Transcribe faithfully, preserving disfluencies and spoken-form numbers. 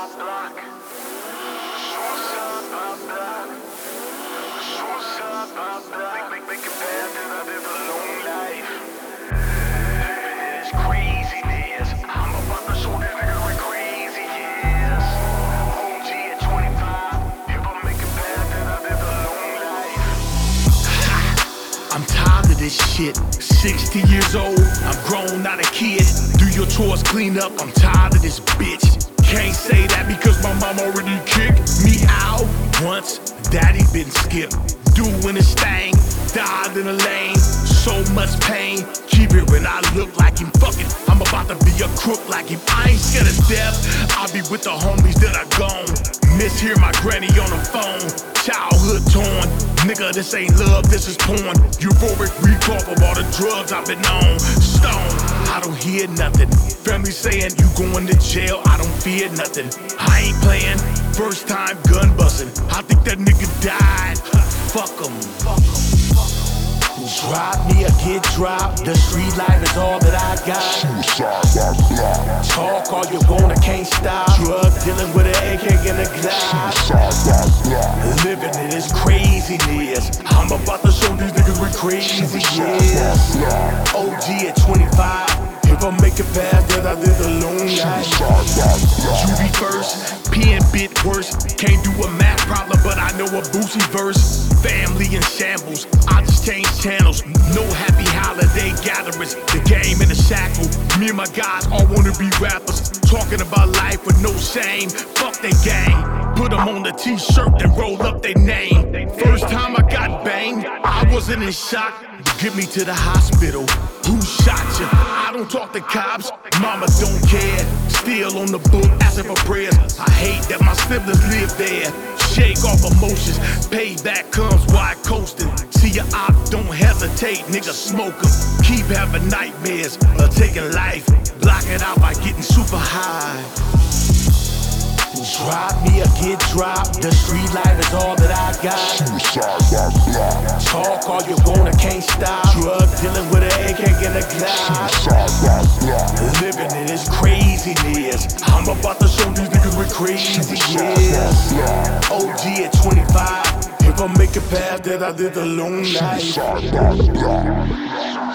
my block. Suicide my block. Suicide my block. Make, make, make it bad that I live a long life. Living in this craziness. I'm about to show that nigga with crazy years. O G at twenty-five. If I make it bad that I live a long life. I'm tired of this shit. sixty years old, I'm grown, not a kid. Do your chores, clean up, I'm tired of this bitch. Can't say that because my mom already kicked me out. Once, daddy been skipped, doing his thing, died in a lane. So much pain, keep it when I look like him. Fucking, I'm about to be a crook like him. I ain't scared of death, I'll be with the homies that are gone. Miss hear my granny on the phone, childhood torn. Nigga, this ain't love, this is porn. Euphoric recall from all the drugs I've been on. Stone, I don't hear nothing. Family saying you going to jail, I don't fear nothing. I ain't playing, first time gun busting. I think that nigga died. Fuck him. Drop me or get dropped. The street life is all that I got. Suicide by block. Talk all you wanna, can't stop. Drug dealing with an A K and a Glock. Suicide by block. Living in this craziness. I'm about to show these niggas with crazy years. O G at twenty-five. If I make it past that, I live a long life. You be first, P and bit worse. Can't do a math problem, but I know a Boosie verse. Family in shambles, I just changed channels. No happy holiday gatherings. The game in a shackle. Me and my guys all wanna be rappers. Talking about life with no shame. Fuck they gang. Put them on the t-shirt and roll up their name. First time I got banged, I wasn't in shock. Get me to the hospital. Who shot you? I don't talk to cops. Mama don't care. Still on the book, asking for prayers. I hate that my siblings live there. Shake off emotions. Payback comes while coasting. See your op, don't hesitate, nigga, smoke 'em. Keep having nightmares of taking life. Block it out by getting super high. Drop me or get dropped. The street life is all that I got. Suicide by block. Talk all you wanna, can't stop. Drug dealing with an A K and a Glock. Suicide by block. Living in this craziness. I'm about to show these niggas with crazy years. O G at twenty-five. If I make it past that, I live a long life. Suicide by block.